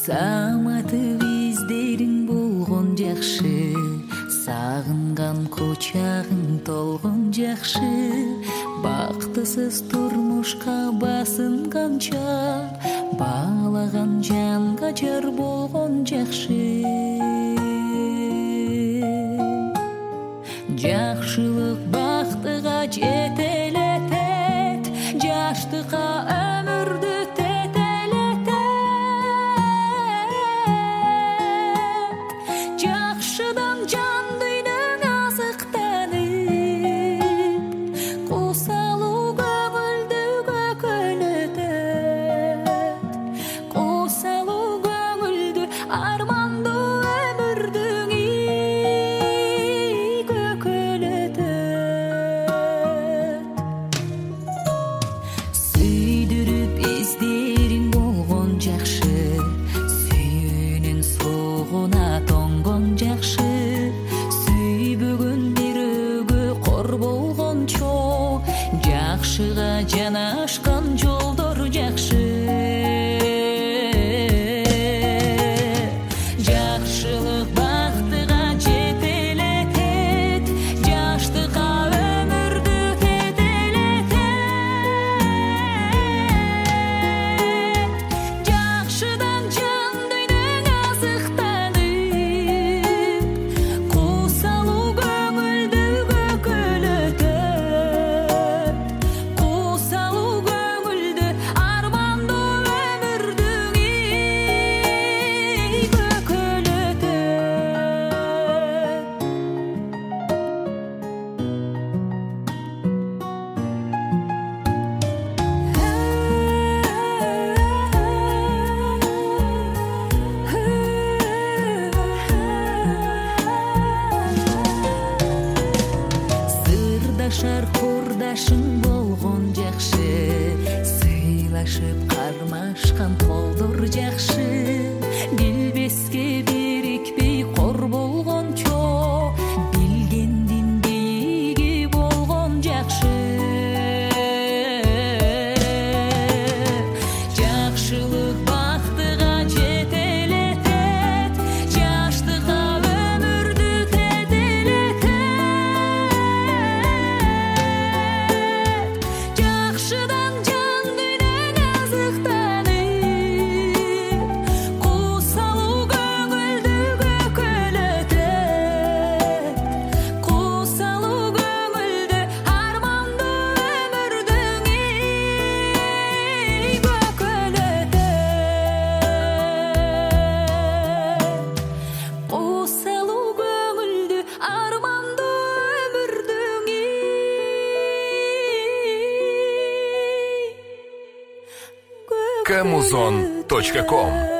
Саматы биздерин болгон жакшы, сагынган кучагың толгон жакшы, бактысыз турмушка басынганча, баалаган жанга жар болгон жакшы. Жакшылык бактыга жетелетет, жаштыкка өмүрдү тетелетет. Жакшыдан жан дүйнөң азыктанып, кусалуу көңүлдү көкөлөтөт. Кусалуу көңүлдү армандуу өмүрдүң сүйдүрүп издерин болгон жакшы, сүйүүнүн согуна тоңгон жакшы, сүйбөгөн бирөөгө кор болгончо, жакшыга жанашкан жолдор жакшы. Жакшылык бактыга жетелетет, жаштыкка өмүрдү тетелетет. Жакшыдан жан дүйнөң азыктанып, кусалуу көңүлдү көкөлөтөт. Кусалуу көңүлдү армандуу өмүрдүң көкөлөтөт. Сырдашар курдашың болгон жакшы, сыйлашып кармашкан колдор жакшы, билбеске бирикпей кор болгончо, билгендин бийиги болгон жакшы. Жакшылык бактыга жетелетет, жаштыкка өмүрдү тетелетет. Жакшыдан жан дүйнөң азыктанып, кусалуу көңүлдү көкөлөтөт. Кусалуу көңүлдү армандуу өмүрдүң көкөлөтөт. Кусалуу көңүлдү армандуу өмүрдүң Kamuzon.com